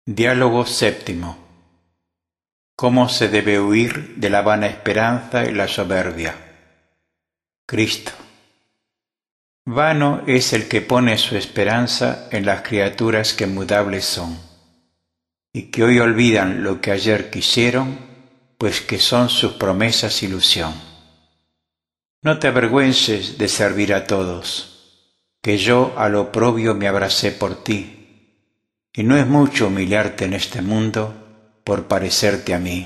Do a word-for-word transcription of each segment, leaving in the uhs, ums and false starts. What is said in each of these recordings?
Diálogo séptimo. ¿Cómo se debe huir de la vana esperanza y la soberbia? Cristo. Vano es el que pone su esperanza en las criaturas que mudables son, y que hoy olvidan lo que ayer quisieron, pues que son sus promesas ilusión. No te avergüences de servir a todos, que yo al oprobio me abracé por ti, y no es mucho humillarte en este mundo por parecerte a mí.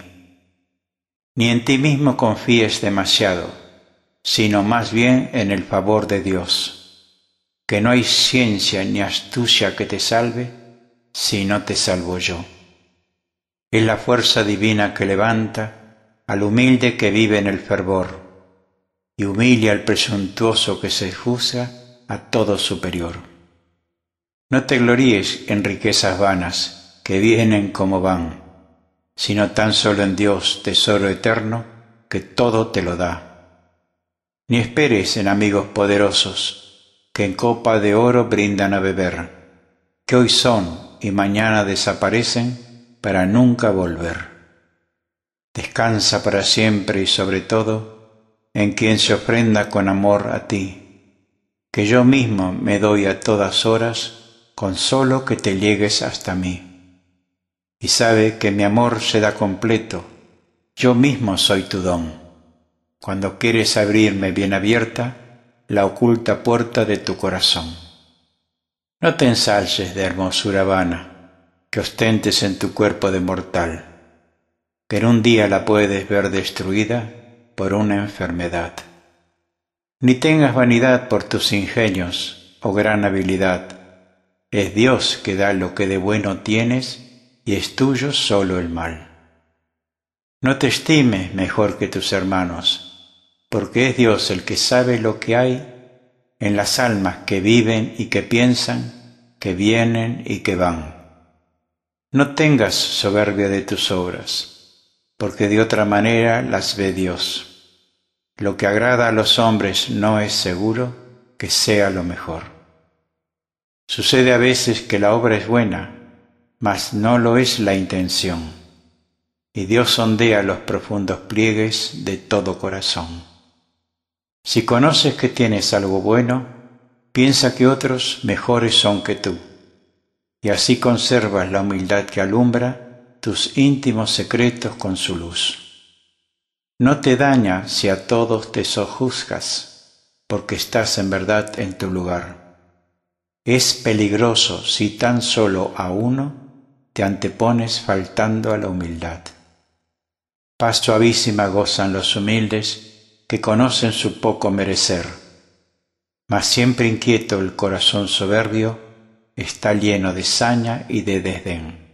Ni en ti mismo confíes demasiado, sino más bien en el favor de Dios, que no hay ciencia ni astucia que te salve si no te salvo yo. Es la fuerza divina que levanta al humilde que vive en el fervor y humilla al presuntuoso que se juzga a todo superior. No te gloríes en riquezas vanas que vienen como van, sino tan solo en Dios, tesoro eterno, que todo te lo da. Ni esperes en amigos poderosos, que en copa de oro brindan a beber, que hoy son y mañana desaparecen para nunca volver. Descansa para siempre y sobre todo en quien se ofrenda con amor a ti, que yo mismo me doy a todas horas con solo que te llegues hasta mí. Y sabe que mi amor se da completo, yo mismo soy tu don, cuando quieres abrirme bien abierta la oculta puerta de tu corazón. No te ensalces de hermosura vana, que ostentes en tu cuerpo de mortal, que en un día la puedes ver destruida por una enfermedad. Ni tengas vanidad por tus ingenios o gran habilidad. Es Dios que da lo que de bueno tienes y es tuyo solo el mal. No te estimes mejor que tus hermanos, porque es Dios el que sabe lo que hay en las almas que viven y que piensan, que vienen y que van. No tengas soberbia de tus obras, porque de otra manera las ve Dios. Lo que agrada a los hombres no es seguro que sea lo mejor. Sucede a veces que la obra es buena, mas no lo es la intención, y Dios sondea los profundos pliegues de todo corazón. Si conoces que tienes algo bueno, piensa que otros mejores son que tú, y así conservas la humildad que alumbra tus íntimos secretos con su luz. No te daña si a todos te sojuzgas, porque estás en verdad en tu lugar. Es peligroso si tan solo a uno te antepones faltando a la humildad. Paz suavísima gozan los humildes que conocen su poco merecer, mas siempre inquieto el corazón soberbio está lleno de saña y de desdén.